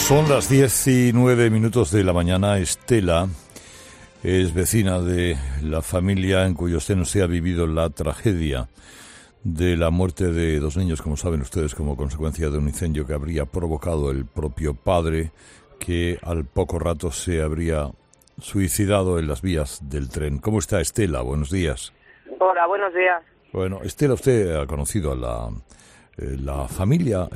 Son las 10:09 de la mañana. Estela es vecina de la familia en cuyo seno se ha vivido la tragedia de la muerte de dos niños, como saben ustedes, como consecuencia de un incendio que habría provocado el propio padre, que al poco rato se habría suicidado en las vías del tren. ¿Cómo está, Estela? Buenos días. Hola, buenos días. Bueno, Estela, usted ha conocido a la familia,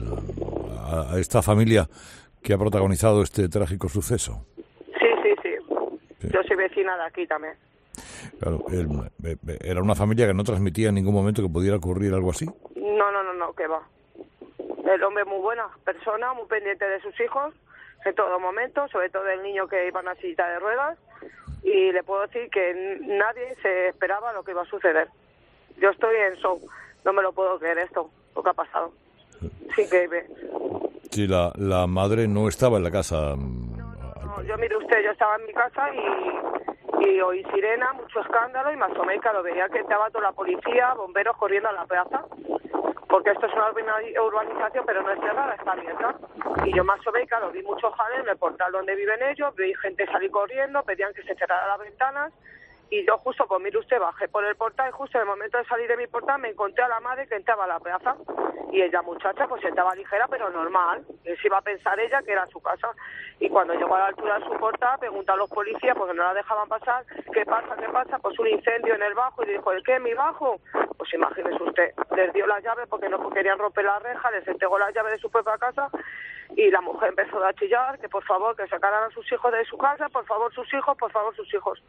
a esta familia que ha protagonizado este trágico suceso. Sí. Yo soy vecina de aquí también. Claro, era una familia que no transmitía en ningún momento que pudiera ocurrir algo así. No, que va. El hombre muy buena persona, muy pendiente de sus hijos en todo momento, sobre todo el niño que iba en una silla de ruedas, y le puedo decir que nadie se esperaba lo que iba a suceder. Yo estoy en shock, no me lo puedo creer esto, lo que ha pasado. Sí, increíble. Sí, la madre no estaba en la casa. No, yo mire usted, yo estaba en mi casa y oí sirena, mucho escándalo, y me asomé y claro, veía que estaba toda la policía, bomberos corriendo a la plaza, porque esto es una urbanización, pero no es cerrada, está abierta. Y yo me asomé y claro, vi mucho jaleo en el portal donde viven ellos, vi gente salir corriendo, pedían que se cerraran las ventanas, y yo justo, pues mire usted, bajé por el portal y justo en el momento de salir de mi portal me encontré a la madre que entraba a la plaza. Y ella, muchacha, pues estaba ligera, pero normal. Se iba a pensar ella que era su casa. Y cuando llegó a la altura de su portal, preguntó a los policías, porque no la dejaban pasar, ¿qué pasa? Pues un incendio en el bajo. Y dijo, ¿el qué? ¿Mi bajo? Pues imagínese usted, les dio la llave porque no querían romper la reja, les entregó la llave de su propia casa y la mujer empezó a chillar, que por favor, que sacaran a sus hijos de su casa, por favor sus hijos.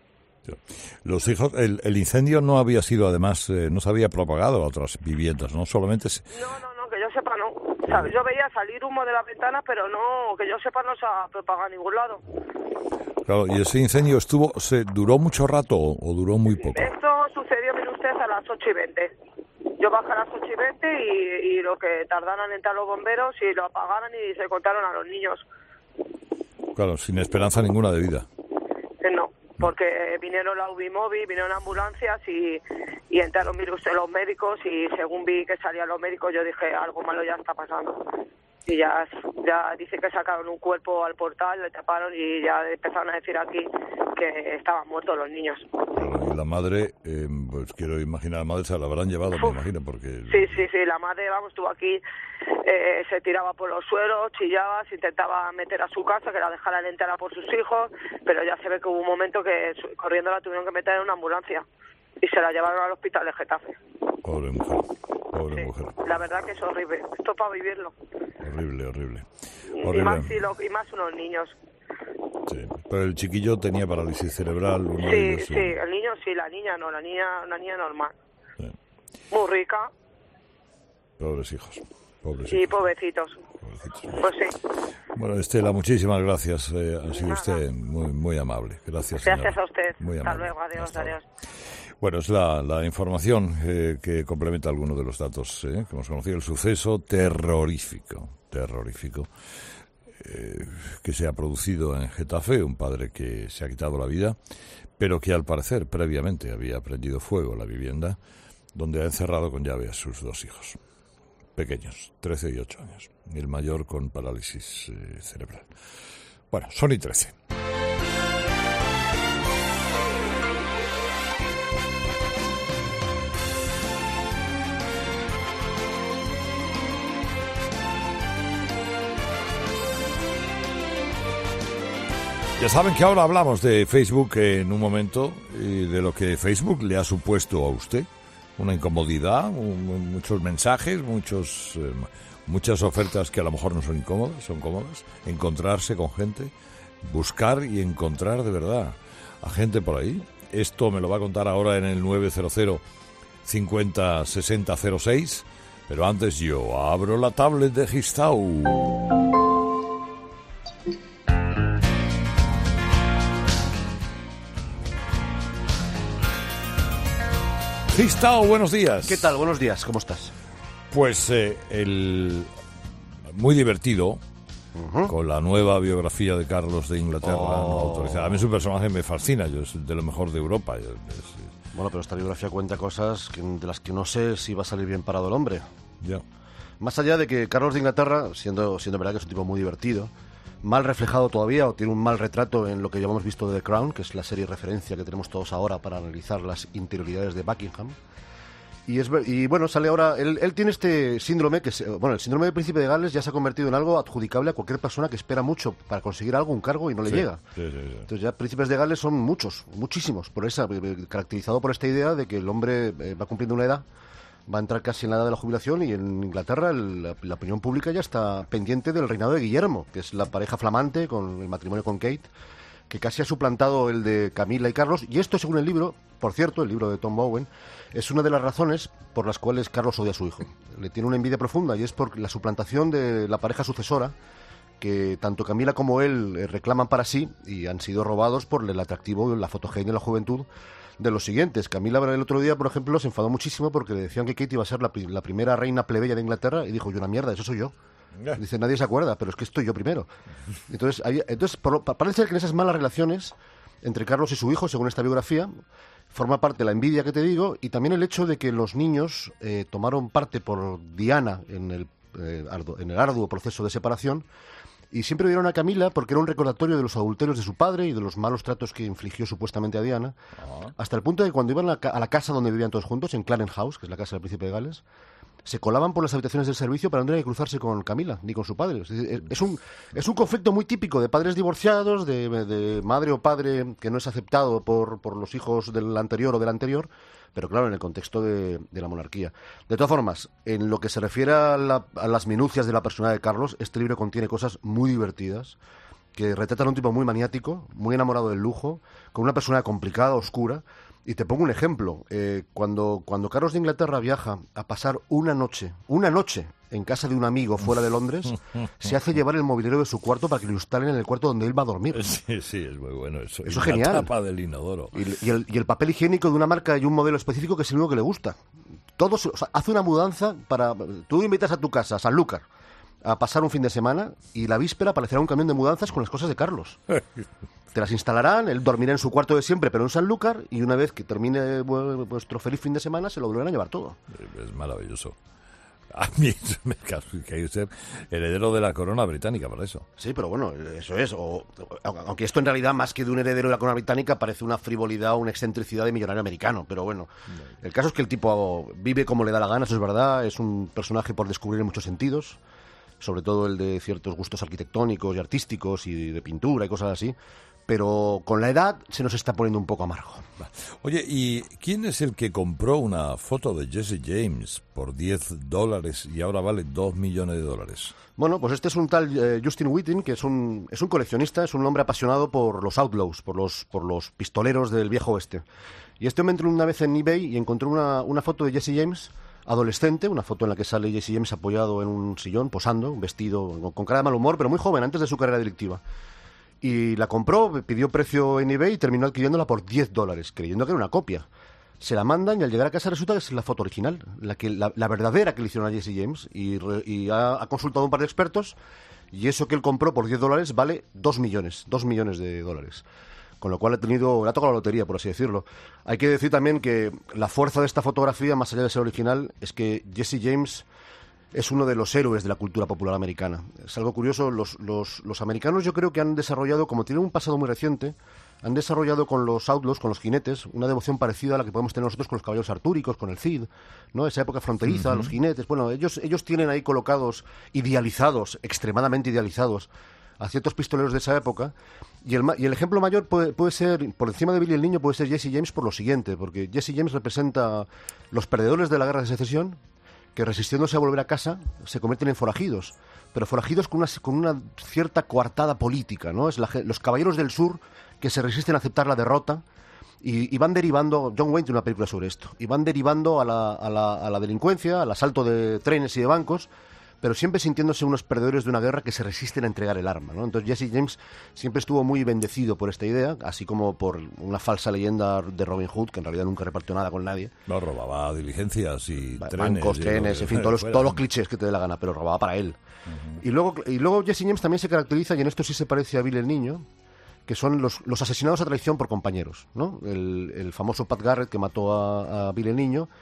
Los hijos, el incendio no había sido, además, no se había propagado a otras viviendas, ¿no? Solamente... No, que yo sepa no. ¿Sabes? Yo veía salir humo de la ventana, pero no, que yo sepa no se ha propagado a ningún lado. Claro, ¿y ese incendio duró mucho rato o duró muy poco? Esto sucedió, mire usted, a las 8:20. Yo bajé a las 8:20 y lo que tardaron en entrar los bomberos y lo apagaron y se contaron a los niños. Claro, sin esperanza ninguna de vida. No. Porque vinieron la UBI móvil, vinieron ambulancias y entraron, mire usted, los médicos, y según vi que salían los médicos yo dije, algo malo ya está pasando. Y ya dice que sacaron un cuerpo al portal, le taparon y ya empezaron a decir aquí que estaban muertos los niños. Bueno, y la madre, pues quiero imaginar, la madre se la habrán llevado, me imagino, porque... Sí, la madre, estuvo aquí, se tiraba por los suelos, chillaba, se intentaba meter a su casa, que la dejaran entrar por sus hijos, pero ya se ve que hubo un momento que corriendo la tuvieron que meter en una ambulancia y se la llevaron al hospital de Getafe. Pobre mujer. La verdad que es horrible, esto para vivirlo. Horrible. Y más unos niños. Sí, pero el chiquillo tenía parálisis cerebral. Sí, el niño sí, la niña no, una niña normal. Sí. Muy rica. Pobres hijos. Sí, pobrecitos. Pues sí. Bueno, Estela, muchísimas gracias. Ha sido usted muy amable. Gracias, señora. Gracias a usted. Muy amable. Hasta luego, adiós. Bueno, es la información que complementa algunos de los datos que hemos conocido. El suceso terrorífico que se ha producido en Getafe, un padre que se ha quitado la vida, pero que al parecer previamente había prendido fuego la vivienda, donde ha encerrado con llave a sus dos hijos, pequeños, 13 y 8 años, y el mayor con parálisis cerebral. Bueno, son y 13. Ya saben que ahora hablamos de Facebook en un momento y de lo que Facebook le ha supuesto a usted. Una incomodidad, muchos mensajes, muchas ofertas que a lo mejor no son incómodas, son cómodas. Encontrarse con gente, buscar y encontrar de verdad a gente por ahí. Esto me lo va a contar ahora en el 900 50 60 06. Pero antes yo abro la tablet de Gistau. Gistau, buenos días. ¿Qué tal? Buenos días, ¿cómo estás? Pues muy divertido, con la nueva biografía de Carlos de Inglaterra no autorizada. A mí su personaje me fascina, es de lo mejor de Europa. Bueno, pero esta biografía cuenta cosas de las que no sé si va a salir bien parado el hombre. Ya. Más allá de que Carlos de Inglaterra, siendo verdad que es un tipo muy divertido, mal reflejado todavía, o tiene un mal retrato en lo que ya hemos visto de The Crown, que es la serie de referencia que tenemos todos ahora para analizar las interioridades de Buckingham. Y bueno, sale ahora, él tiene este síndrome, el síndrome del príncipe de Gales ya se ha convertido en algo adjudicable a cualquier persona que espera mucho para conseguir algo, un cargo, y no le llega. Sí. Entonces ya príncipes de Gales son muchísimos, caracterizado por esta idea de que el hombre va cumpliendo una edad, va a entrar casi en la edad de la jubilación, y en Inglaterra la opinión pública ya está pendiente del reinado de Guillermo, que es la pareja flamante con el matrimonio con Kate, que casi ha suplantado el de Camila y Carlos. Y esto, según el libro, por cierto, el libro de Tom Bowen, es una de las razones por las cuales Carlos odia a su hijo. Le tiene una envidia profunda, y es por la suplantación de la pareja sucesora, que tanto Camila como él reclaman para sí, y han sido robados por el atractivo, la fotogenia y la juventud de los siguientes. Camila el otro día, por ejemplo, se enfadó muchísimo porque le decían que Kate iba a ser la primera reina plebeya de Inglaterra, y dijo: yo, una mierda, eso soy yo. Dice, nadie se acuerda, pero es que estoy yo primero. Entonces parece que en esas malas relaciones entre Carlos y su hijo, según esta biografía, forma parte la envidia que te digo, y también el hecho de que los niños tomaron parte por Diana en el arduo proceso de separación, y siempre vieron a Camila porque era un recordatorio de los adulterios de su padre y de los malos tratos que infligió supuestamente a Diana, hasta el punto de que cuando iban a la casa donde vivían todos juntos, en Clarence House, que es la casa del príncipe de Gales, se colaban por las habitaciones del servicio para no tener que cruzarse con Camila ni con su padre. Es un conflicto muy típico de padres divorciados, de madre o padre que no es aceptado por los hijos del anterior o del anterior, pero claro, en el contexto de la monarquía. De todas formas, en lo que se refiere a las minucias de la personalidad de Carlos, este libro contiene cosas muy divertidas, que retratan a un tipo muy maniático, muy enamorado del lujo, con una personalidad complicada, oscura. Y te pongo un ejemplo. Cuando Carlos de Inglaterra viaja a pasar una noche en casa de un amigo fuera de Londres, se hace llevar el mobiliario de su cuarto para que lo instalen en el cuarto donde él va a dormir. Sí, es muy bueno eso. Eso es genial. La tapa del inodoro. Y el papel higiénico de una marca y un modelo específico que es el único que le gusta. Hace una mudanza para... Tú invitas a tu casa, a Sanlúcar, a pasar un fin de semana, y la víspera aparecerá un camión de mudanzas con las cosas de Carlos. Te las instalarán, él dormirá en su cuarto de siempre, pero en Sanlúcar, y una vez que termine vuestro feliz fin de semana, se lo volverán a llevar todo. Es maravilloso. A mí me hay que ser heredero de la corona británica para eso. Sí, pero bueno, eso es. Aunque esto en realidad, más que de un heredero de la corona británica, parece una frivolidad o una excentricidad de millonario americano. Pero bueno, el caso es que el tipo vive como le da la gana, eso es verdad. Es un personaje por descubrir en muchos sentidos, sobre todo el de ciertos gustos arquitectónicos y artísticos y de pintura y cosas así. Pero con la edad se nos está poniendo un poco amargo. Oye, ¿y quién es el que compró una foto de Jesse James por $10 y ahora vale $2 millones? Bueno, pues este es un tal Justin Whiting, que es un coleccionista, es un hombre apasionado por los outlaws, por los pistoleros del viejo oeste. Y este hombre entró una vez en eBay y encontró una foto de Jesse James adolescente, una foto en la que sale Jesse James apoyado en un sillón, posando, vestido con cara de mal humor, pero muy joven, antes de su carrera delictiva. Y la compró, pidió precio en eBay y terminó adquiriéndola por $10, creyendo que era una copia. Se la mandan y al llegar a casa resulta que es la foto original, la verdadera que le hicieron a Jesse James. Y ha consultado a un par de expertos, y eso que él compró por $10 vale $2 millones de dólares. Con lo cual le ha tocado la lotería, por así decirlo. Hay que decir también que la fuerza de esta fotografía, más allá de ser original, es que Jesse James es uno de los héroes de la cultura popular americana. Es algo curioso, los americanos yo creo que han desarrollado, como tienen un pasado muy reciente, han desarrollado con los outlaws, con los jinetes, una devoción parecida a la que podemos tener nosotros con los caballeros artúricos, con el Cid, ¿no? Esa época fronteriza, los jinetes. Bueno, ellos tienen ahí colocados, extremadamente idealizados, a ciertos pistoleros de esa época, y el ejemplo mayor puede ser, por encima de Billy el Niño, puede ser Jesse James por lo siguiente, porque Jesse James representa los perdedores de la guerra de secesión, que resistiéndose a volver a casa se convierten en forajidos, pero forajidos con una cierta coartada política, ¿no? Es los caballeros del sur que se resisten a aceptar la derrota y van derivando. John Wayne tiene una película sobre esto, y van derivando a la delincuencia, al asalto de trenes y de bancos, pero siempre sintiéndose unos perdedores de una guerra que se resisten a entregar el arma, ¿no? Entonces Jesse James siempre estuvo muy bendecido por esta idea, así como por una falsa leyenda de Robin Hood, que en realidad nunca repartió nada con nadie. No, robaba diligencias y bancos, trenes, en fin, todos los clichés que te dé la gana, pero robaba para él. Y luego Jesse James también se caracteriza, y en esto sí se parece a Billy el Niño, que son los asesinados a traición por compañeros, ¿no? El famoso Pat Garrett, que mató a Billy el Niño.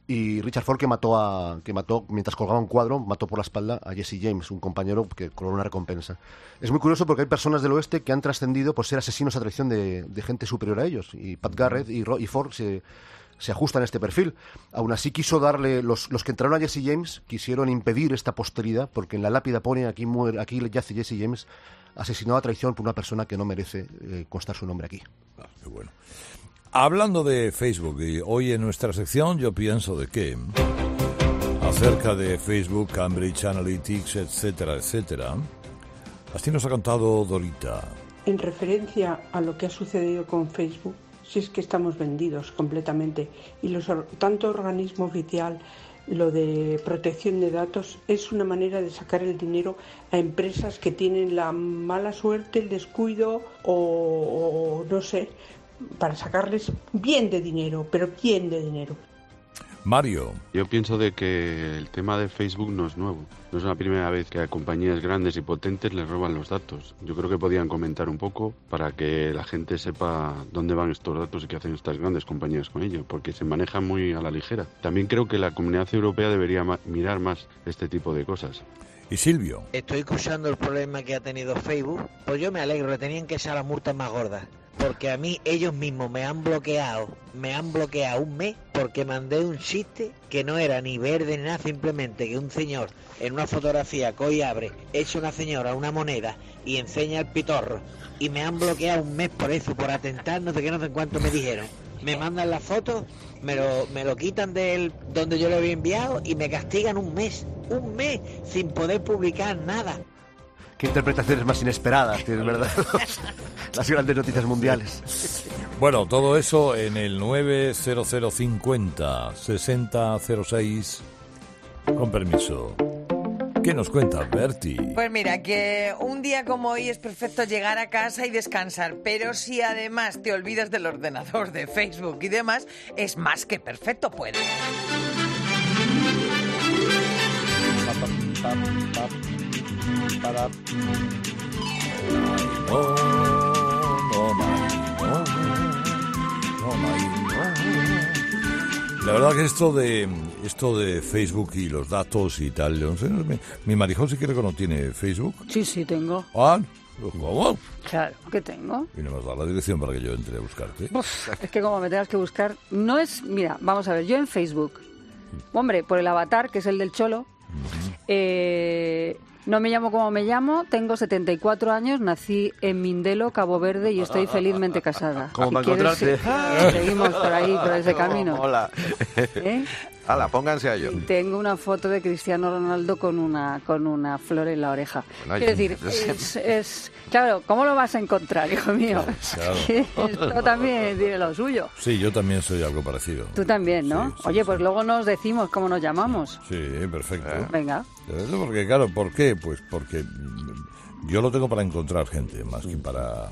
y Richard Ford que mató mientras colgaba un cuadro, mató por la espalda a Jesse James, un compañero que cobró una recompensa. Es muy curioso porque hay personas del oeste que han trascendido por ser asesinos a traición de gente superior a ellos, y Pat Garrett y Ford se ajustan a este perfil. Aún así quiso darle, los que entraron a Jesse James quisieron impedir esta posteridad, porque en la lápida pone aquí yace Jesse James, asesinado a traición por una persona que no merece constar su nombre aquí. Qué bueno. Hablando de Facebook, y hoy en nuestra sección yo pienso de qué, acerca de Facebook, Cambridge Analytics, etcétera, etcétera. Así nos ha contado Dorita. En referencia a lo que ha sucedido con Facebook, si es que estamos vendidos completamente, y tanto organismo oficial, lo de protección de datos, es una manera de sacar el dinero a empresas que tienen la mala suerte, el descuido o no sé, para sacarles bien de dinero, pero bien de dinero. Mario. Yo pienso de que el tema de Facebook no es nuevo. No es la primera vez que a compañías grandes y potentes les roban los datos. Yo creo que podían comentar un poco para que la gente sepa dónde van estos datos y qué hacen estas grandes compañías con ellos, porque se manejan muy a la ligera. También creo que la Comunidad Europea debería mirar más este tipo de cosas. ¿Y Silvio? Estoy escuchando el problema que ha tenido Facebook. Pues yo me alegro, le tenían que echar las multas más gordas. Porque a mí ellos mismos me han bloqueado un mes porque mandé un chiste que no era ni verde ni nada, simplemente que un señor en una fotografía que hoy abre, echa una señora una moneda y enseña el pitorro, y me han bloqueado un mes por eso, por atentar, no sé qué, no sé cuánto me dijeron. Me mandan las fotos, me lo quitan de donde yo lo había enviado y me castigan un mes sin poder publicar nada. Qué interpretaciones más inesperadas tienes, ¿verdad? Las grandes noticias mundiales. Bueno, todo eso en el 90050-6006. Con permiso. ¿Qué nos cuenta Berti? Pues mira, que un día como hoy es perfecto llegar a casa y descansar, pero si además te olvidas del ordenador, de Facebook y demás, es más que perfecto, puede. La verdad que esto de Facebook y los datos y tal, no sé, mi Marijón sí creo que no tiene Facebook. Sí, tengo. Ah, ¿cómo? Claro que tengo. Y no me has dado la dirección para que yo entre a buscarte. Es que como me tengas que buscar, no es... Mira, vamos a ver, yo en Facebook, hombre, por el avatar, que es el del Cholo, no me llamo como me llamo, tengo 74 años, nací en Mindelo, Cabo Verde, y estoy felizmente casada. ¿Cómo si para encontrarte? Seguimos por ahí, por ese camino. Hola. ¿Eh? Hala, pónganse a ello. Tengo una foto de Cristiano Ronaldo con una flor en la oreja. Bueno, quiero decir, es claro, ¿cómo lo vas a encontrar, hijo mío? Claro. Esto también tiene lo suyo. Sí, yo también soy algo parecido. Tú también, ¿no? Sí, Oye, sí. pues luego nos decimos cómo nos llamamos. Sí, perfecto. Venga. Porque, claro, ¿por qué? Pues porque yo lo tengo para encontrar gente, más que para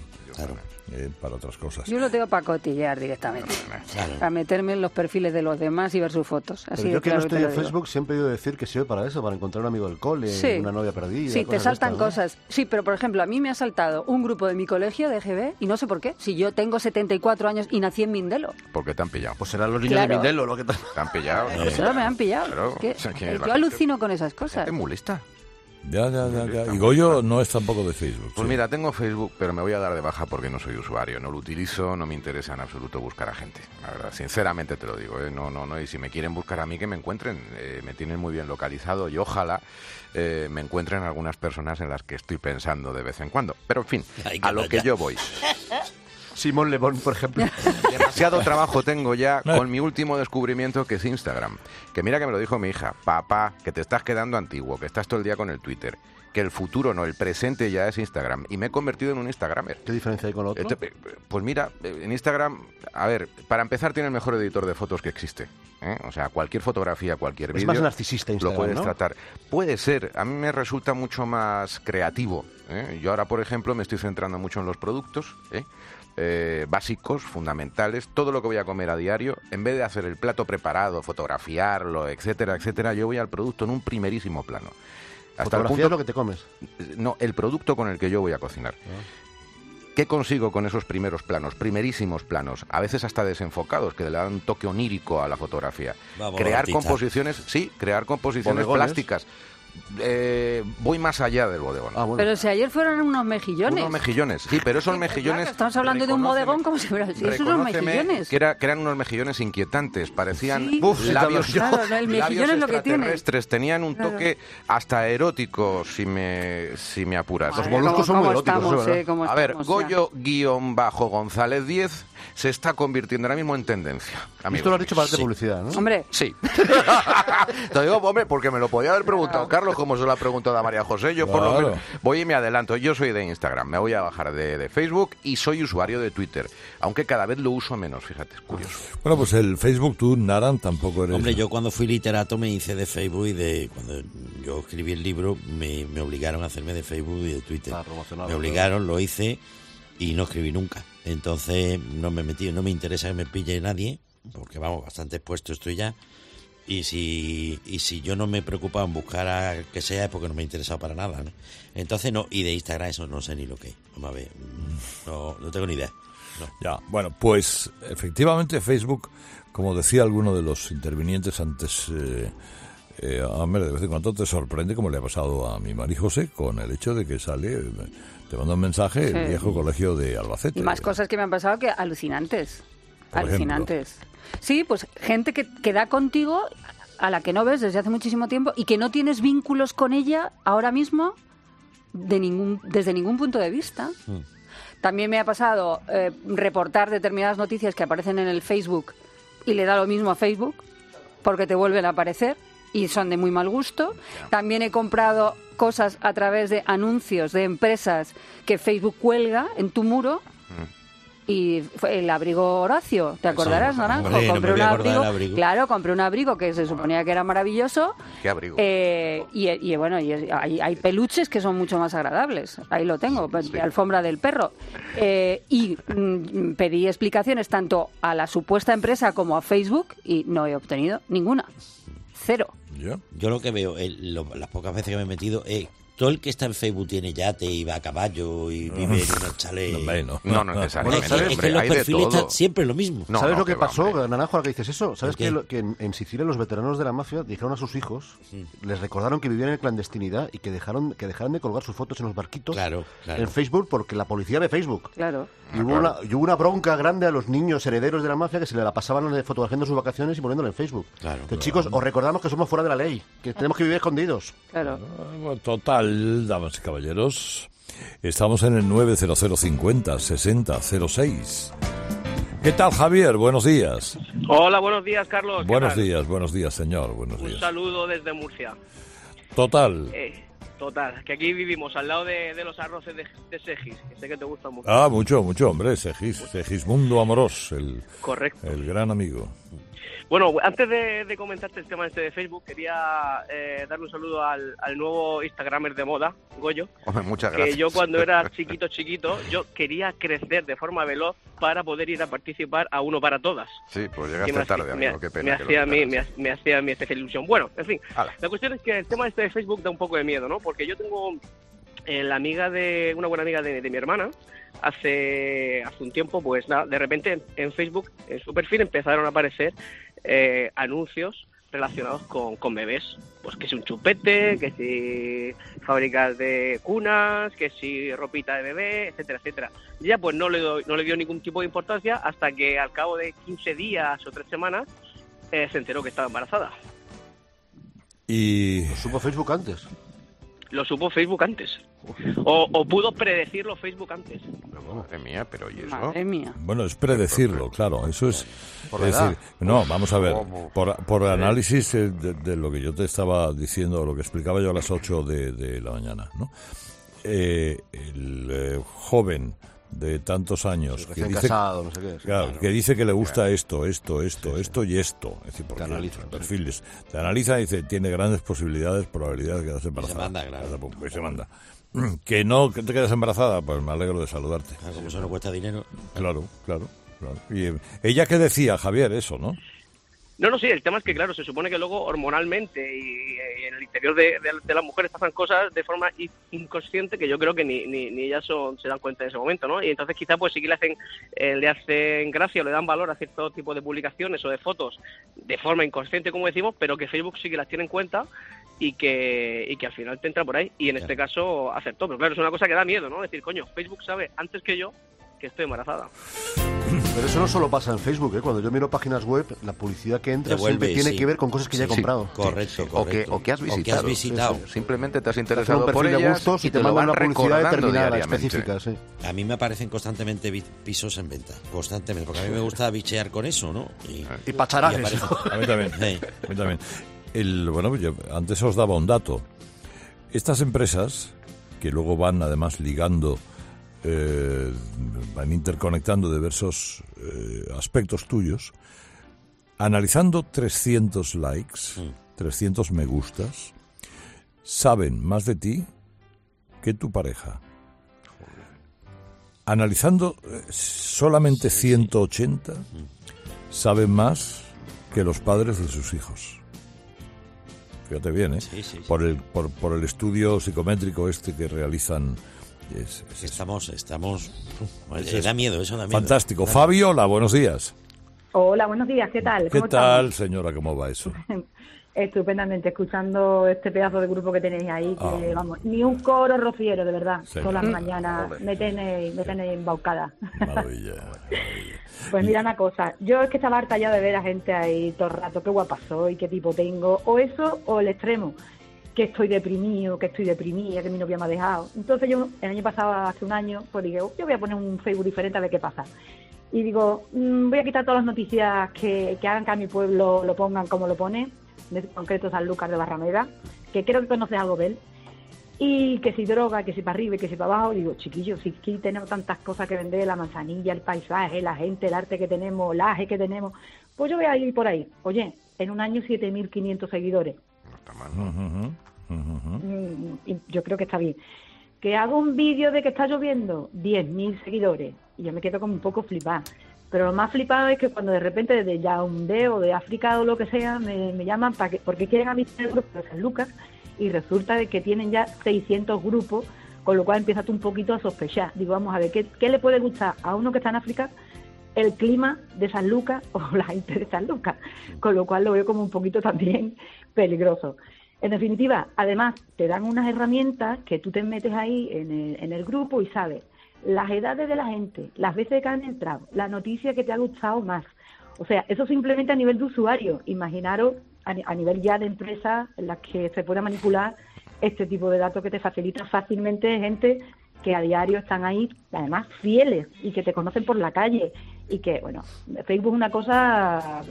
otras cosas. Yo lo tengo para cotillear directamente. Claro. Para meterme en los perfiles de los demás y ver sus fotos. Así Pero yo que no estoy en digo. Facebook siempre he oído decir que sirve para eso, para encontrar un amigo del cole, Sí. una novia perdida. Sí, te cosas saltan de estas, ¿no? cosas. Sí, pero por ejemplo, a mí me ha saltado un grupo de mi colegio de EGB y no sé por qué. Si yo tengo 74 años y nací en Mindelo. Porque te han pillado. Pues serán los niños Claro. de Mindelo lo que tal. Te han pillado. Pues solo me han pillado. Claro. Es que O sea, que la yo gente- alucino con esas cosas. Es muy lista. Ya. Y Goyo no es tampoco de Facebook. Pues sí. mira, tengo Facebook, pero me voy a dar de baja porque no soy usuario, no lo utilizo, no me interesa en absoluto buscar a gente. La verdad, sinceramente te lo digo, no, y si me quieren buscar a mí que me encuentren, me tienen muy bien localizado y ojalá me encuentren algunas personas en las que estoy pensando de vez en cuando. Pero en fin, a lo que yo voy. Simón Le Bon, por ejemplo. Demasiado trabajo tengo ya con mi último descubrimiento, que es Instagram. Que mira que me lo dijo mi hija: papá, que te estás quedando antiguo, que estás todo el día con el Twitter, que el futuro no, el presente ya es Instagram. Y me he convertido en un instagramer. ¿Qué diferencia hay con lo otro? Pues mira, en Instagram, a ver, para empezar tiene el mejor editor de fotos que existe, ¿eh? O sea, cualquier fotografía, cualquier vídeo... Es más narcisista Instagram, lo puedes ¿no? tratar. Puede ser, a mí me resulta mucho más creativo, ¿eh? Yo ahora, por ejemplo, me estoy centrando mucho en los productos, básicos, fundamentales, todo lo que voy a comer a diario. En vez de hacer el plato preparado, fotografiarlo, etcétera, etcétera, yo voy al producto en un primerísimo plano. Hasta el Fotografía punto, es lo que te comes. no, el producto con el que yo voy a cocinar. ¿Qué consigo con esos primeros planos, primerísimos planos, a veces hasta desenfocados, que le dan un toque onírico a la fotografía? Crear composiciones plásticas. Voy más allá del bodegón. Pero si ayer fueron unos mejillones. Unos mejillones, sí, pero esos mejillones... Claro, estamos hablando de un bodegón como si fueran unos mejillones. Que eran unos mejillones inquietantes, parecían labios, claro, el mejillón es lo que tiene. Tenían un toque hasta erótico, si me apuras. Los moluscos son muy eróticos. A ver, Goyo-González 10 se está convirtiendo ahora mismo en tendencia. Esto lo has dicho para darte publicidad, ¿no? Hombre. Sí. Te digo, hombre, porque me lo podía haber preguntado Carlos, como se lo ha preguntado a María José. Yo por lo menos voy y me adelanto. Yo soy de Instagram, me voy a bajar de Facebook y soy usuario de Twitter, aunque cada vez lo uso menos, fíjate, es curioso. Bueno, pues el Facebook, tú, Naran, tampoco eres... Hombre, yo cuando fui literato me hice de Facebook y cuando yo escribí el libro me obligaron a hacerme de Facebook y de Twitter. Me obligaron, lo hice y no escribí nunca. Entonces no me metí, no me interesa que me pille nadie, porque vamos, bastante expuesto estoy ya. Y si yo no me preocupaba en buscar a que sea es porque no me ha interesado para nada, ¿no? Entonces no, y de Instagram eso no sé ni lo que es. Vamos a ver, no tengo ni idea. No. Ya, bueno, pues efectivamente Facebook, como decía alguno de los intervinientes antes, hombre, de vez en cuando te sorprende, como le ha pasado a mi María José, con el hecho de que sale, te manda un mensaje el viejo colegio de Albacete. Y más cosas que me han pasado que alucinantes. Alucinantes. Sí, pues gente que da contigo, a la que no ves desde hace muchísimo tiempo y que no tienes vínculos con ella ahora mismo desde ningún punto de vista. También me ha pasado reportar determinadas noticias que aparecen en el Facebook y le da lo mismo a Facebook porque te vuelven a aparecer y son de muy mal gusto. También he comprado cosas a través de anuncios de empresas que Facebook cuelga en tu muro. Y fue el abrigo Horacio, ¿te acordarás, Naranjo? Compré un abrigo. Claro, compré un abrigo que se suponía que era maravilloso. ¿Qué abrigo? Y bueno, hay peluches que son mucho más agradables. Ahí lo tengo, alfombra del perro. Y pedí explicaciones tanto a la supuesta empresa como a Facebook y no he obtenido ninguna. Cero. Yo lo que veo, las pocas veces que me he metido, todo el que está en Facebook tiene yate y va a caballo y vive en unos chalés. No necesariamente. Es que los perfiles están siempre lo mismo. ¿Sabes lo que pasó, Naranjo, ahora que dices eso? ¿Sabes que en Sicilia los veteranos de la mafia dijeron a sus hijos, les recordaron que vivían en clandestinidad y que dejaran de colgar sus fotos en los barquitos en Facebook porque la policía ve Facebook? Claro. Y hubo una bronca grande a los niños herederos de la mafia que se le la pasaban fotografiando sus vacaciones y poniéndolo en Facebook. Chicos, os recordamos que somos fuera de la ley, que tenemos que vivir escondidos. Claro. Total, damas y caballeros, estamos en el 90050 6006. ¿Qué tal, Javier? Buenos días. Hola, buenos días, Carlos. Buenos días, señor. Buenos días. Un saludo desde Murcia. Total, que aquí vivimos al lado de los arroces de Segis, que sé que te gusta mucho. Mucho, hombre, Segismundo Amorós, correcto, el gran amigo. Bueno, antes de comentarte el tema de Facebook, quería darle un saludo al nuevo Instagramer de moda, Goyo. Hombre, muchas gracias. Que yo cuando era chiquito, yo quería crecer de forma veloz para poder ir a participar a Uno para Todas. Sí, pues llegaste tarde, amigo, qué pena. Me hacía a mí especial ilusión. Bueno, en fin, la cuestión es que el tema de Facebook da un poco de miedo, ¿no? Porque yo tengo una buena amiga de mi hermana. Hace un tiempo, pues nada, de repente en Facebook, en su perfil, empezaron a aparecer anuncios relacionados con bebés. Pues que si un chupete, que si fábricas de cunas, que si ropita de bebé, etcétera, etcétera. Y ya pues no le dio ningún tipo de importancia hasta que al cabo de 15 días o 3 semanas se enteró que estaba embarazada. ¿Y lo supo Facebook antes? Lo supo Facebook antes. O pudo predecirlo Facebook antes. Madre mía, pero ¿y eso? Madre mía. Bueno, es predecirlo, claro. Eso es decir, no, vamos a ver. Por análisis de lo que yo te estaba diciendo, lo que explicaba yo a las 8 de la mañana, ¿no? El joven de tantos años que dice, casado, no sé qué, claro, que dice que le gusta esto y esto. Es decir, porque te perfiles. Te analiza y dice, tiene grandes probabilidades de quedarse embarazada. Y se manda. Que no que te quedas embarazada, pues me alegro de saludarte. Como eso no cuesta dinero. Claro. Y ella que decía, Javier, eso, ¿no? No, sí, el tema es que, claro, se supone que luego hormonalmente y en el interior de las mujeres pasan cosas de forma inconsciente que yo creo que ni ellas se dan cuenta en ese momento, ¿no? Y entonces quizá pues sí que le hacen gracia o le dan valor a cierto tipo de publicaciones o de fotos de forma inconsciente, como decimos, pero que Facebook sí que las tiene en cuenta y que al final te entra por ahí. Y en este caso acertó. Pero claro, es una cosa que da miedo, ¿no? Decir, coño, Facebook sabe antes que yo que estoy embarazada. Pero eso no solo pasa en Facebook, ¿eh? Cuando yo miro páginas web, la publicidad que entra siempre tiene que ver con cosas que ya he comprado. Correcto. O que has visitado. Sí. Simplemente te has interesado por ellas de gustos y te mandan una publicidad determinada, específica. Sí. A mí me aparecen constantemente pisos en venta, constantemente, porque a mí me gusta bichear con eso, ¿no? Y pacharajes. A mí también. A mí también. Bueno, yo antes os daba un dato. Estas empresas, que luego van además ligando, van interconectando diversos aspectos tuyos, analizando 300 likes, 300 me gustas, saben más de ti que tu pareja. Analizando solamente 180, saben más que los padres de sus hijos. Fíjate bien, ¿eh? Sí. Por el estudio psicométrico que realizan. Estamos da miedo, eso da miedo. Fantástico. Fabio, hola, buenos días. Hola, buenos días, ¿qué tal? ¿Qué tal, señora? ¿Cómo va eso? Estupendamente, escuchando este pedazo de grupo que tenéis ahí, que vamos, ni un coro rociero, de verdad. Sí. Todas las mañanas me tenéis embaucada. Maravilla. Pues mira una cosa, yo es que estaba harta ya de ver a gente ahí todo el rato, qué guapa soy, qué tipo tengo, o eso o el extremo, que estoy deprimido, que estoy deprimida, que mi novia me ha dejado. Entonces yo, el año pasado, hace un año, pues dije, yo voy a poner un Facebook diferente a ver qué pasa. Y digo, voy a quitar todas las noticias que hagan que a mi pueblo lo pongan como lo pone, en concreto Sanlúcar de Barrameda, que creo que conoces algo de él, y que si droga, que si para arriba y que si para abajo. Digo, chiquillos, si aquí tenemos tantas cosas que vender, la manzanilla, el paisaje, la gente, el arte que tenemos, el aje que tenemos, pues yo voy a ir por ahí. Oye, en un año 7.500 seguidores. Y yo creo que está bien. Que hago un vídeo de que está lloviendo, 10.000 seguidores, y yo me quedo como un poco flipada. Pero lo más flipado es que cuando de repente desde Yaoundé o de África o lo que sea me llaman porque quieren a mi grupo de San Lucas, y resulta de que tienen ya 600 grupos, con lo cual empiezas tú un poquito a sospechar. Digo, vamos a ver, ¿qué le puede gustar a uno que está en África? El clima de San Lucas o la gente de San Lucas, con lo cual lo veo como un poquito también peligroso. En definitiva, además, te dan unas herramientas que tú te metes ahí en el grupo y sabes las edades de la gente, las veces que han entrado, la noticia que te ha gustado más. O sea, eso simplemente a nivel de usuario. Imaginaros a nivel ya de empresas en las que se puede manipular este tipo de datos que te facilita fácilmente gente que a diario están ahí, además fieles, y que te conocen por la calle. Y que, bueno, Facebook es una cosa...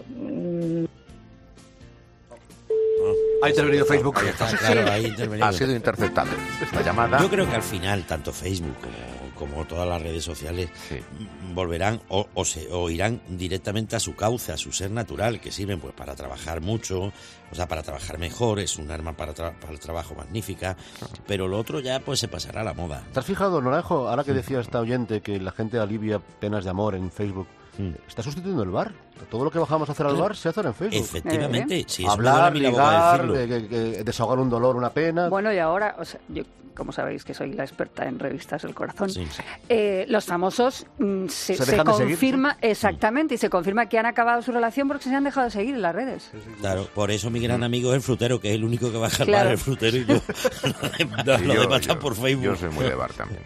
Ha intervenido Facebook. Ahí está, claro, ahí intervenido. Ha sido interceptado esta llamada. Yo creo que al final, tanto Facebook como todas las redes sociales volverán o irán directamente a su cauce, a su ser natural, que sirven pues para trabajar mucho, o sea, para trabajar mejor, es un arma para el trabajo magnífica, pero lo otro ya pues se pasará a la moda. ¿Te has fijado, Naranjo, ahora que decía esta oyente que la gente alivia penas de amor en Facebook? Está sustituyendo el bar. Todo lo que bajamos a hacer al bar se hace en Facebook. Efectivamente, sí, es hablar, ligar, desahogar un dolor, una pena. Bueno, y ahora, o sea, yo, como sabéis que soy la experta en revistas del corazón, los famosos se confirma, exactamente, y se confirma que han acabado su relación porque se han dejado de seguir en las redes. Claro, por eso mi gran amigo es el frutero, que es el único que baja al bar, el frutero, y yo lo demás están por Facebook. Yo soy muy de bar también.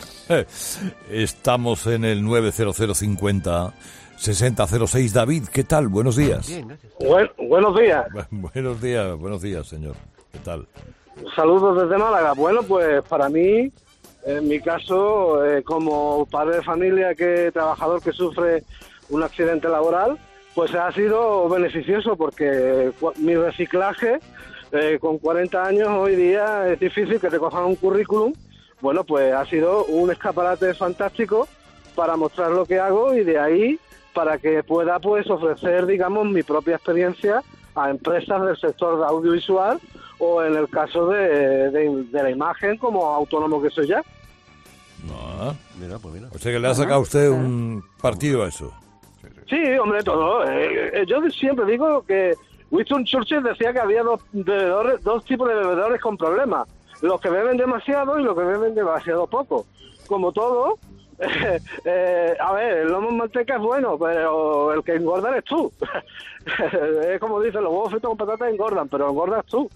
Estamos en el 90050-6006. David, ¿qué tal? Buenos días. Bien, gracias. Buenos días. Buenos días, señor. ¿Qué tal? Saludos desde Málaga. Bueno, pues para mí, en mi caso, como padre de familia, trabajador que sufre un accidente laboral, pues ha sido beneficioso porque mi reciclaje, con 40 años hoy día es difícil que te cojan un currículum. Bueno, pues ha sido un escaparate fantástico para mostrar lo que hago y de ahí para que pueda pues ofrecer, digamos, mi propia experiencia a empresas del sector audiovisual o en el caso de la imagen como autónomo que soy ya. Mira. O sea que le ha sacado usted un partido a eso. Sí, hombre, todo. Yo siempre digo que Winston Churchill decía que había dos tipos de bebedores con problemas. Los que beben demasiado y los que beben demasiado poco. Como todo, a ver, el lomo en manteca es bueno, pero el que engorda eres tú. Es como dicen, los huevos fritos con patatas engordan, pero engordas tú.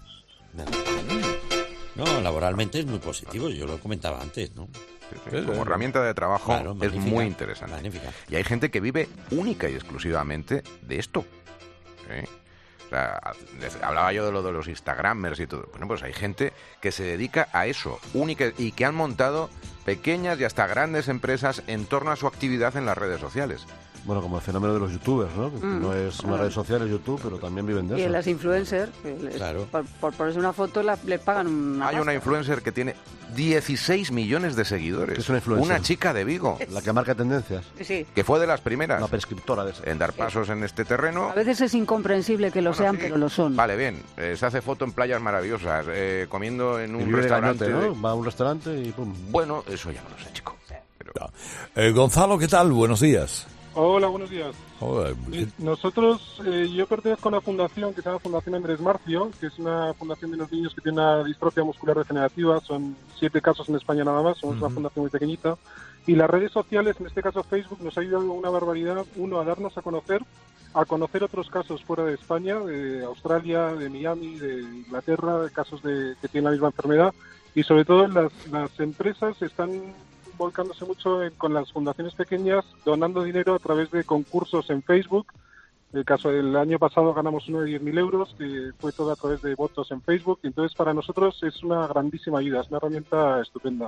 No, laboralmente es muy positivo, yo lo comentaba antes, ¿no? Como herramienta de trabajo, claro, es muy interesante. Magnífica. Y hay gente que vive única y exclusivamente de esto. O sea, hablaba yo de lo de los Instagramers y todo. Bueno, pues hay gente que se dedica a eso, única, y que han montado pequeñas y hasta grandes empresas en torno a su actividad en las redes sociales. Bueno, como el fenómeno de los youtubers, ¿no? No es una red social, es YouTube, pero también viven de eso. Y las influencers, claro. por ponerse una foto les pagan una Hay una influencer que tiene 16 millones de seguidores. Es una influencer. Una chica de Vigo. La que marca tendencias. Sí. Que fue de las primeras. Una prescriptora de eso. En dar pasos en este terreno. A veces es incomprensible que lo sean, sí. pero lo son. Vale, bien. Se hace foto en playas maravillosas, comiendo en un restaurante. ¿No? Va a un restaurante y pum. Bueno, eso ya no lo sé, chico. Pero... Gonzalo, ¿qué tal? Buenos días. Hola, buenos días. Hola. Nosotros, yo pertenezco a una fundación que se llama Fundación Andrés Marcio, que es una fundación de unos niños que tienen una distrofia muscular degenerativa. Son 7 casos en España nada más, somos una fundación muy pequeñita. Y las redes sociales, en este caso Facebook, nos ha ayudado una barbaridad, uno, a darnos a conocer otros casos fuera de España, de Australia, de Miami, de Inglaterra, de casos que tienen la misma enfermedad. Y sobre todo las empresas están volcándose mucho con las fundaciones pequeñas, donando dinero a través de concursos en Facebook. El caso del año pasado ganamos uno de 10.000 euros, que fue todo a través de votos en Facebook. Y entonces para nosotros es una grandísima ayuda, es una herramienta estupenda.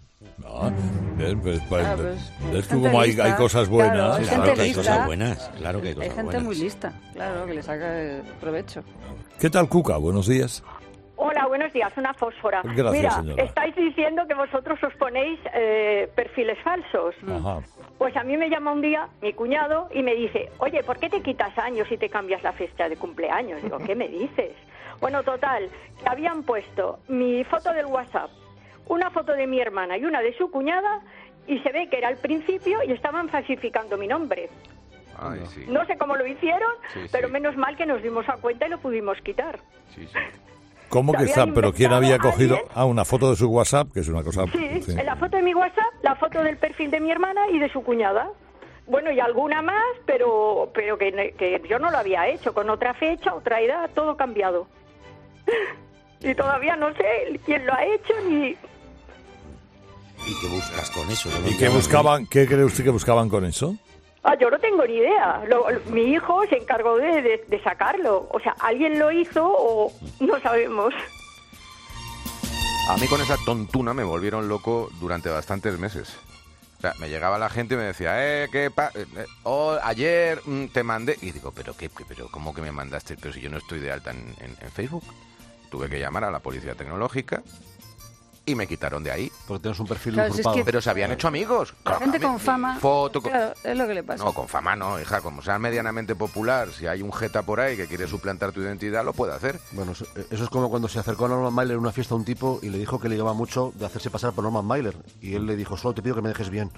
Es que como hay cosas buenas. Claro, hay cosas buenas, claro que hay cosas Hay gente buenas. muy lista, claro, que le saca provecho. ¿Qué tal, Cuca? Buenos días. Hola, buenos días, una fósfora. Gracias, Mira, señora. estáis diciendo que vosotros os ponéis perfiles falsos. Ajá. Pues a mí me llama un día mi cuñado y me dice, oye, ¿por qué te quitas años y te cambias la fecha de cumpleaños? Digo, ¿qué me dices? Bueno, total, que habían puesto mi foto del WhatsApp, una foto de mi hermana y una de su cuñada, y se ve que era al principio y estaban falsificando mi nombre. Ay, sí. No sé cómo lo hicieron, Sí, pero sí. menos mal que nos dimos a cuenta y lo pudimos quitar. Sí, sí. ¿Cómo que ¿Se está? habían ¿Pero quién había inventado cogido? alguien? Una foto de su WhatsApp, que es una cosa... Sí, sí. en la foto de mi WhatsApp, la foto del perfil de mi hermana y de su cuñada. Bueno, y alguna más, pero que yo no lo había hecho, con otra fecha, otra edad, todo cambiado. Y todavía no sé quién lo ha hecho ni... ¿Y qué buscas con eso? ¿Y qué buscaban? ¿Qué cree usted que buscaban con eso? Yo no tengo ni idea. Mi hijo se encargó de sacarlo. O sea, alguien lo hizo o no sabemos. A mí con esa tontuna me volvieron loco durante bastantes meses. O sea, me llegaba la gente y me decía, ayer te mandé... Y digo, pero ¿cómo que me mandaste? Pero si yo no estoy de alta en Facebook. Tuve que llamar a la policía tecnológica y me quitaron de ahí. Porque tienes un perfil Claro, usurpado. si es que- Pero se habían hecho amigos. La gente con fama, Foto, claro, es lo que le pasa. No, con fama no, hija. Como sea medianamente popular, si hay un jeta por ahí que quiere suplantar tu identidad, lo puede hacer. Bueno, eso es como cuando se acercó a Norman Mailer en una fiesta a un tipo y le dijo que le llevaba mucho de hacerse pasar por Norman Mailer. Y él le dijo, solo te pido que me dejes bien.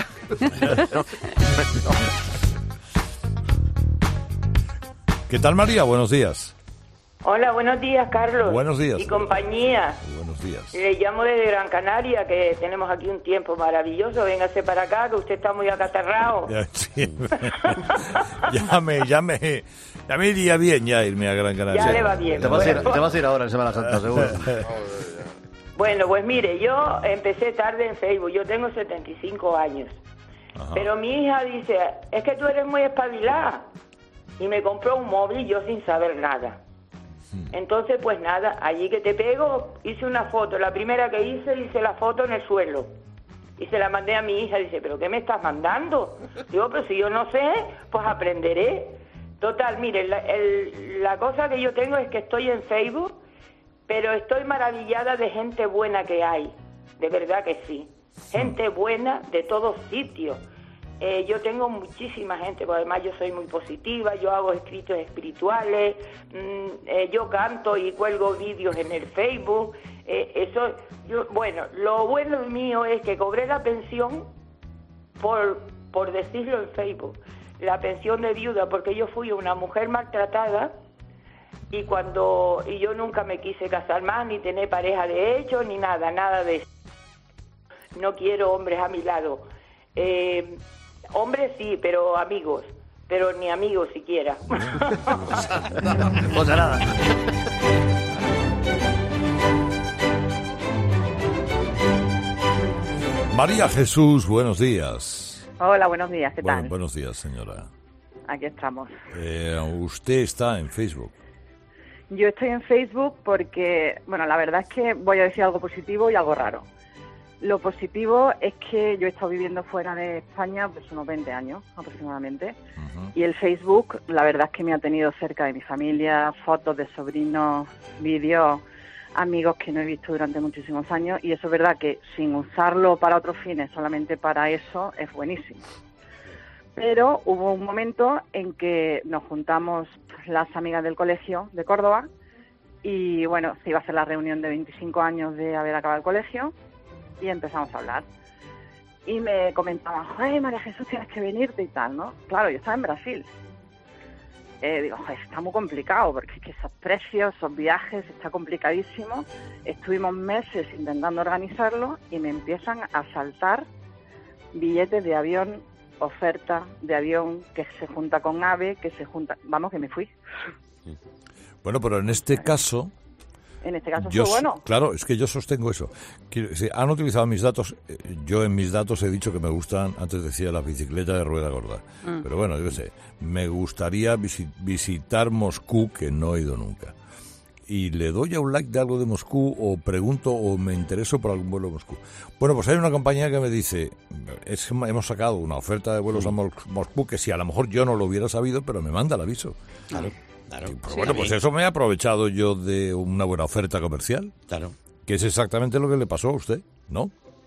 ¿Qué tal, María? Buenos días. Hola, buenos días, Carlos. Buenos días. Y compañía. Buenos días. Le llamo desde Gran Canaria, que tenemos aquí un tiempo maravilloso. Véngase para acá, que usted está muy acatarrado. Sí. ya me iría bien ya irme a Gran Canaria. Ya le va bien. Te vas a ir ahora en Semana Santa, seguro. Bueno, pues mire, yo empecé tarde en Facebook. Yo tengo 75 años. Ajá. Pero mi hija dice, es que tú eres muy espabilada. Y me compró un móvil yo sin saber nada. Entonces, pues nada, allí que te pego, hice una foto. La primera que hice la foto en el suelo. Y se la mandé a mi hija. Dice, ¿pero qué me estás mandando? Digo, pero si yo no sé, pues aprenderé. Total, mire, la cosa que yo tengo es que estoy en Facebook, pero estoy maravillada de gente buena que hay. De verdad que sí. Gente buena de todos sitios. Yo tengo muchísima gente, porque además yo soy muy positiva, yo hago escritos espirituales, yo canto y cuelgo vídeos en el Facebook. Bueno, lo bueno mío es que cobré la pensión por decirlo en Facebook. la pensión de viuda, porque yo fui una mujer maltratada y yo nunca me quise casar más, ni tener pareja de hecho, ni nada de eso. No quiero hombres a mi lado. Hombres sí, pero amigos, pero ni amigos siquiera. Pues nada. María Jesús, buenos días. Hola, buenos días, ¿qué tal? Buenos días, señora. Aquí estamos. Usted está en Facebook. Yo estoy en Facebook porque, bueno, la verdad es que voy a decir algo positivo y algo raro. Lo positivo es que yo he estado viviendo fuera de España pues unos 20 años aproximadamente. Y el Facebook, la verdad es que me ha tenido cerca de mi familia, fotos de sobrinos, vídeos, amigos que no he visto durante muchísimos años, y eso es verdad que sin usarlo para otros fines, solamente para eso, es buenísimo. Pero hubo un momento en que nos juntamos las amigas del colegio de Córdoba y bueno, se iba a hacer la reunión de 25 años de haber acabado el colegio y empezamos a hablar. Y me comentaban, ¡ay, María Jesús, tienes que venirte y tal!, ¿no? Claro, yo estaba en Brasil. Digo, está muy complicado porque es que esos precios, esos viajes, está complicadísimo. Estuvimos meses intentando organizarlo y me empiezan a saltar billetes de avión, oferta de avión que se junta con AVE, que se junta... Vamos, que me fui. Bueno, pero en este caso... En este caso fue bueno. Claro, es que yo sostengo eso. Han utilizado mis datos. Yo en mis datos he dicho que me gustan, antes decía, las bicicletas de rueda gorda. Pero bueno, yo qué sé, me gustaría visitar Moscú, que no he ido nunca. Y le doy a un like de algo de Moscú, o pregunto, o me intereso por algún vuelo de Moscú. Bueno, pues hay una compañía que me dice, hemos sacado una oferta de vuelos a Moscú, que si a lo mejor yo no lo hubiera sabido, pero me manda el aviso. Claro. Claro. Pues bueno, pues eso me he aprovechado yo de una buena oferta comercial. Claro. Que es exactamente lo que le pasó a usted, ¿no?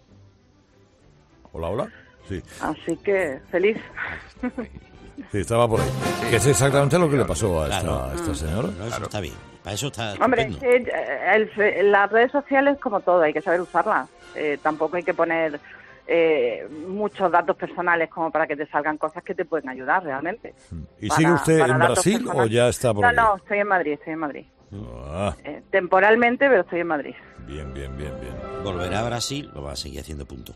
Hola. Sí. Así que, feliz. Sí, estaba por ahí. Sí. Que es exactamente lo que le pasó a esta señora. No, eso está bien. Para eso está Hombre, las redes sociales, como todo, hay que saber usarlas. Tampoco hay que poner muchos datos personales como para que te salgan cosas que te pueden ayudar realmente. ¿Y sigue usted en Brasil personales. O ya está por ahí? No, estoy en Madrid. Temporalmente, pero estoy en Madrid. Bien. Volverá a Brasil, lo va a seguir haciendo punto.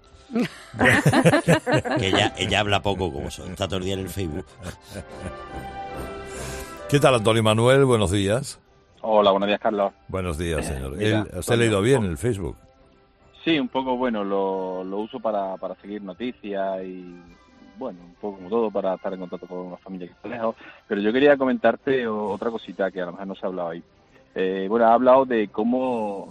Que ella habla poco, como está todo el día en el Facebook. ¿Qué tal, Antonio Manuel? Buenos días. Hola, buenos días, Carlos. Buenos días, señor. ¿Usted ha leído bien el Facebook? Sí, un poco, bueno, lo uso para seguir noticias y, bueno, un poco como todo, para estar en contacto con una familia que está lejos. Pero yo quería comentarte otra cosita que a lo mejor no se ha hablado ahí. Ha hablado de cómo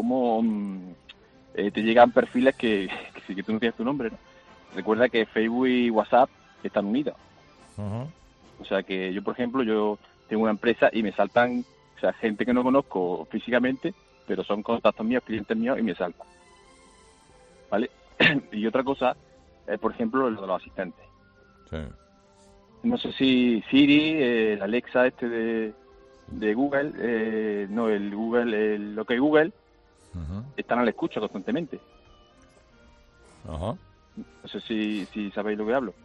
te llegan perfiles que tú no tienes tu nombre, ¿no? Recuerda que Facebook y WhatsApp están unidos. O sea que yo, por ejemplo, tengo una empresa y me saltan, o sea, gente que no conozco físicamente, pero son contactos míos, clientes míos, y me saltan. ¿Vale? Y otra cosa es, por ejemplo, lo de los asistentes. Sí. No sé si Siri, el Alexa de Google, el Google, el OK Google, están al escucha constantemente. No sé si sabéis lo que hablo.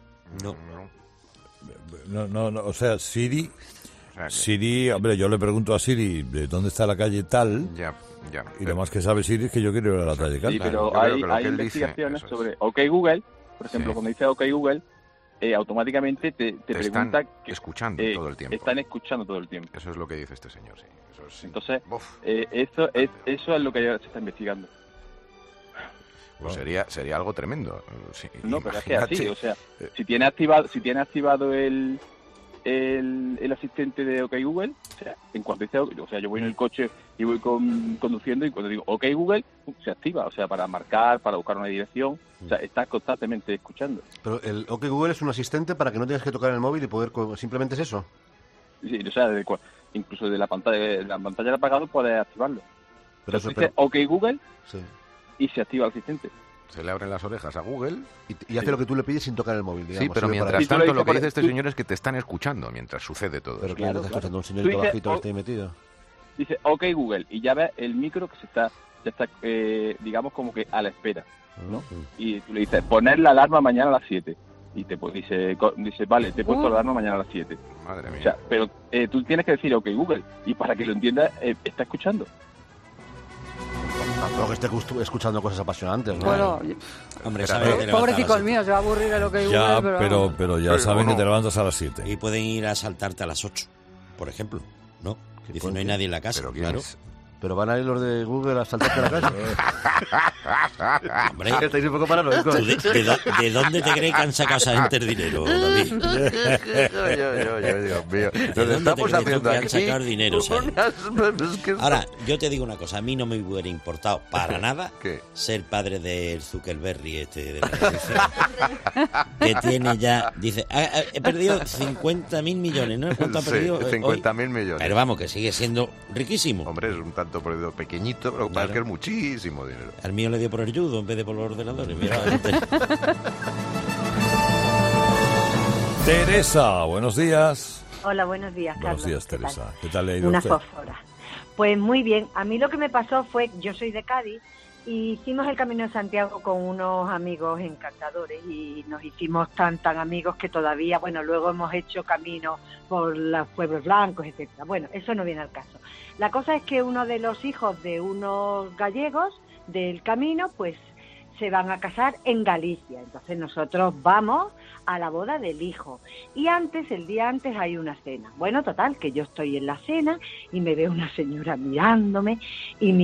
No, o sea, Siri, hombre, yo le pregunto a Siri de dónde está la calle tal, y lo más que sabe Siri es que yo quiero ir a la calle tal. Sí, pero hay investigaciones sobre OK Google, por ejemplo, cuando dice OK Google, automáticamente te pregunta están escuchando todo el tiempo. Están escuchando todo el tiempo. Eso es lo que dice este señor, sí. Entonces, eso es lo que se está investigando. Pues sería algo tremendo. Sí, no, pero es que así, o sea, si tiene activado el asistente de OK Google, o sea, en cuanto dice, o sea, yo voy en el coche y voy conduciendo, y cuando digo OK Google, se activa, o sea, para marcar, para buscar una dirección, o sea, está constantemente escuchando. Pero el OK Google es un asistente para que no tengas que tocar el móvil y poder, simplemente es eso. Sí, o sea, incluso de la pantalla apagada puedes activarlo. Pero eso dice OK Google, y se activa el asistente. Se le abren las orejas a Google y hace lo que tú le pides sin tocar el móvil, digamos. Sí, pero mientras tanto lo que dice este señor es que te están escuchando mientras sucede todo. Pero claro, te está escuchando un señorito bajito que está ahí metido. Dice OK Google y ya ves el micro que ya está digamos como que a la espera, ¿no? Y tú le dices poner la alarma mañana a las 7 y te dice, vale, te he puesto la alarma mañana a las 7. Madre mía. O sea, pero tú tienes que decir, ok, Google, y para que lo entienda, está escuchando. Tampoco que esté escuchando cosas apasionantes, ¿no? Bueno, hombre, pobrecito el mío, se va a aburrir de lo que ya, Google, pero ya saben que te levantas a las 7. Y pueden ir a saltarte a las 8, por ejemplo, ¿no? Dice, no hay nadie en la casa, claro. Pero van a ir los de Google a saltarte a la casa. Hombre, estáis un poco paranoicos. ¿De dónde te crees que han sacado esa gente el dinero, David? Dios mío. ¿De dónde te crees que han sacado el dinero? Ahora, yo te digo una cosa. A mí no me hubiera importado para nada ser padre del Zuckerberry de la que tiene ya... Dice, he perdido 50.000 millones, ¿no? ¿Cuánto ha perdido? 50.000 millones. Pero vamos, que sigue siendo riquísimo. Hombre, es un tanto perdido pequeñito, pero claro, es que es muchísimo dinero. Al mío le dio por el judo en vez de por los ordenadores. Mira, Teresa, buenos días. Hola, buenos días, Carlos. Buenos días, Teresa. ¿Qué tal le ha ido Una usted? fósfora. Pues muy bien. A mí lo que me pasó fue, yo soy de Cádiz, y hicimos el Camino de Santiago con unos amigos encantadores y nos hicimos tan amigos que todavía, bueno, luego hemos hecho camino por los pueblos blancos, etcétera. Bueno, eso no viene al caso. La cosa es que uno de los hijos de unos gallegos del camino, pues se van a casar en Galicia. Entonces nosotros vamos a la boda del hijo. Y el día antes hay una cena. Bueno, total, que yo estoy en la cena y me veo una señora mirándome. Y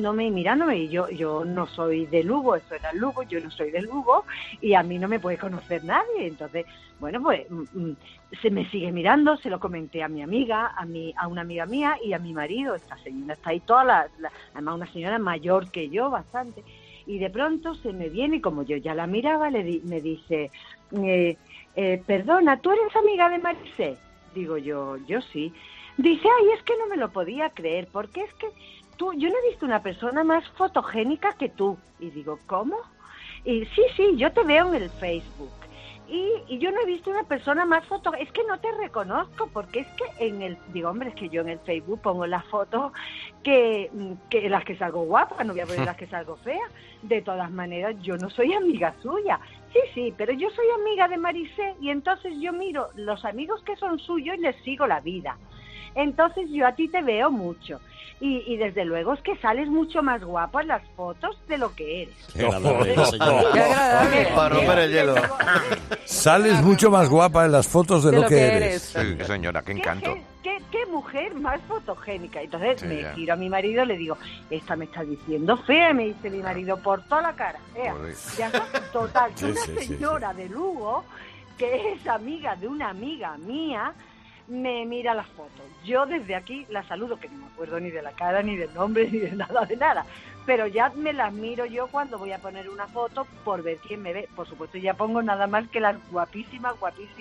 yo no soy de Lugo, eso era Lugo, yo no soy de Lugo y a mí no me puede conocer nadie. Entonces, bueno, pues se me sigue mirando, se lo comenté a mi amiga, a una amiga mía y a mi marido. Esta señora está ahí además una señora mayor que yo, bastante. Y de pronto se me viene, y como yo ya la miraba, me dice, perdona, ¿tú eres amiga de Maricé? Digo yo sí. Dice, ay, es que no me lo podía creer, porque es que yo no he visto una persona más fotogénica que tú. Y digo, ¿cómo? Y sí, yo te veo en el Facebook. Y yo no he visto una persona más es que no te reconozco, porque es que digo, hombre, es que yo en el Facebook pongo las fotos que las que salgo guapa, no voy a poner las que salgo fea. De todas maneras, yo no soy amiga suya. Sí, pero yo soy amiga de Maricé y entonces yo miro los amigos que son suyos y les sigo la vida. Entonces yo a ti te veo mucho. Y desde luego es que sales mucho más guapo en las fotos de lo que eres. Qué agradable. Para romper el hielo. Sales mucho más guapa en las fotos de lo que eres. Sí, señora, qué encanto. ¿Qué mujer más fotogénica? Entonces me giro a mi marido y le digo, esta me está diciendo fea, me dice mi marido, por toda la cara, fea. Ya está, total, que una señora de Lugo, que es amiga de una amiga mía, me mira las fotos. Yo desde aquí la saludo, que no me acuerdo ni de la cara, ni del nombre, ni de nada. Pero ya me las miro yo cuando voy a poner una foto por ver quién me ve. Por supuesto, ya pongo nada más que las guapísimas.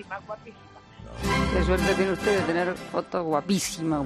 Qué suerte tiene usted de tener fotos guapísimas.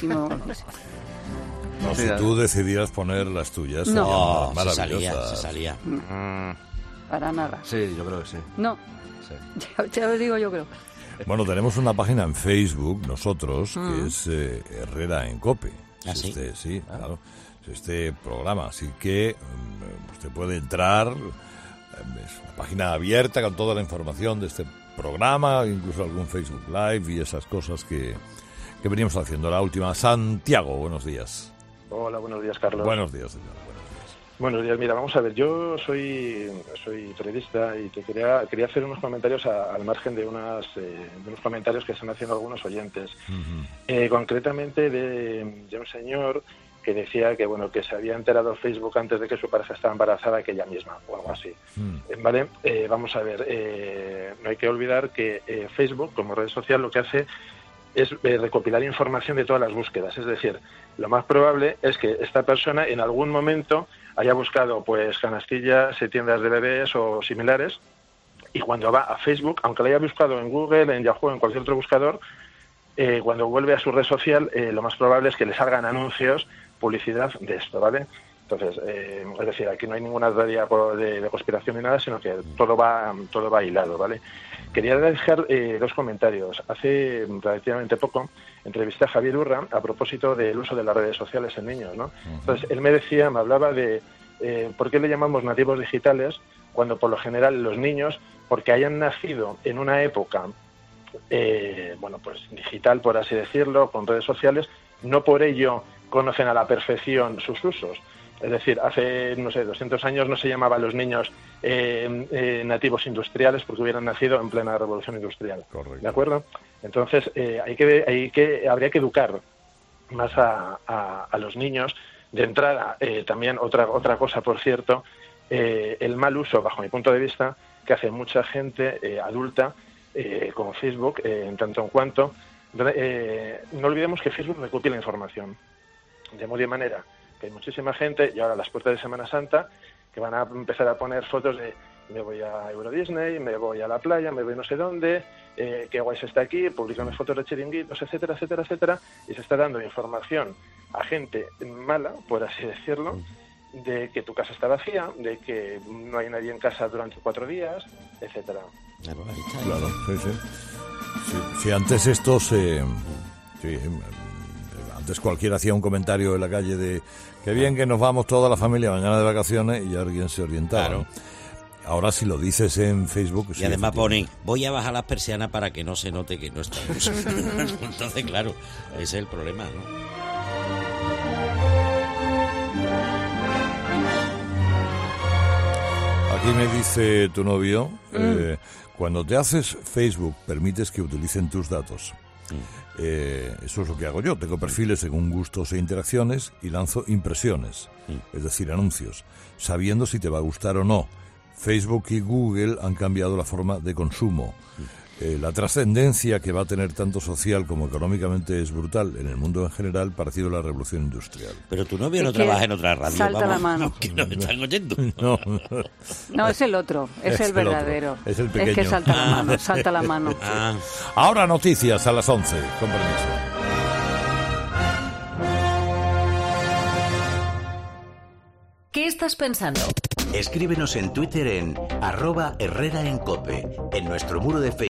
No, si tú decidieras poner las tuyas, no, se salía. Para nada. Sí, yo creo que sí. No, sí. Ya os digo, yo creo. Bueno, tenemos una página en Facebook, nosotros, que es Herrera en COPE. ¿Sí? Sí, claro. Este programa, así que usted puede entrar, es una página abierta con toda la información de este programa, incluso algún Facebook Live y esas cosas que venimos haciendo. La última, Santiago, buenos días. Hola, buenos días, Carlos. Buenos días, señor. Buenos días, mira, vamos a ver, yo soy periodista y quería hacer unos comentarios al margen de unos comentarios que están haciendo algunos oyentes. Concretamente de un señor que decía que que se había enterado Facebook antes de que su pareja estaba embarazada que ella misma, o algo así. ¿Vale? Vamos a ver, no hay que olvidar que Facebook, como red social, lo que hace es recopilar información de todas las búsquedas. Es decir, lo más probable es que esta persona en algún momento haya buscado pues canastillas, tiendas de bebés o similares, y cuando va a Facebook, aunque lo haya buscado en Google, en Yahoo, en cualquier otro buscador, cuando vuelve a su red social, lo más probable es que le salgan anuncios, publicidad de esto, ¿vale? Entonces, es decir, aquí no hay ninguna teoría de conspiración ni nada, sino que todo va hilado, ¿vale? Quería dejar dos comentarios. Hace relativamente poco entrevisté a Javier Urra a propósito del uso de las redes sociales en niños, ¿no? Entonces, él me hablaba de por qué le llamamos nativos digitales cuando por lo general los niños porque hayan nacido en una época, bueno, pues digital, por así decirlo, con redes sociales, no por ello conocen a la perfección sus usos. Es decir, hace, no sé, 200 años no se llamaba a los niños nativos industriales porque hubieran nacido en plena revolución industrial. Correcto. ¿De acuerdo? Entonces, habría que educar más a los niños. De entrada, también otra cosa, por cierto, el mal uso, bajo mi punto de vista, que hace mucha gente adulta con Facebook, en tanto en cuanto, no olvidemos que Facebook recopila la información. De manera que hay muchísima gente, y ahora a las puertas de Semana Santa, que van a empezar a poner fotos de me voy a Euro Disney, me voy a la playa, me voy no sé dónde, qué guay se está aquí, publicando fotos de chiringuitos, etcétera, etcétera, etcétera, y se está dando información a gente mala, por así decirlo, de que tu casa está vacía, de que no hay nadie en casa durante 4 días, etcétera. Claro, sí. Si antes antes cualquiera hacía un comentario en la calle de qué bien que nos vamos toda la familia mañana de vacaciones y alguien se orientaba. Claro. Ahora si lo dices en Facebook... Y además ponen, voy a bajar las persianas para que no se note que no estamos. Entonces, claro, ese es el problema, ¿no? Aquí me dice tu novio, cuando te haces Facebook, permites que utilicen tus datos. Eso es lo que hago yo. Tengo perfiles según gustos e interacciones y lanzo impresiones, es decir, anuncios, sabiendo si te va a gustar o no. Facebook y Google han cambiado la forma de consumo. La trascendencia que va a tener tanto social como económicamente es brutal en el mundo en general, parecido a la revolución industrial. Pero tu novio no trabaja en otra radio. Salta la mano. Que nos están oyendo. No, es el otro, es el verdadero. Es el pequeño. Es que salta la mano. Ahora noticias a las 11, con permiso. ¿Qué estás pensando? Escríbenos en Twitter en @HerreraEnCope, en nuestro muro de Facebook.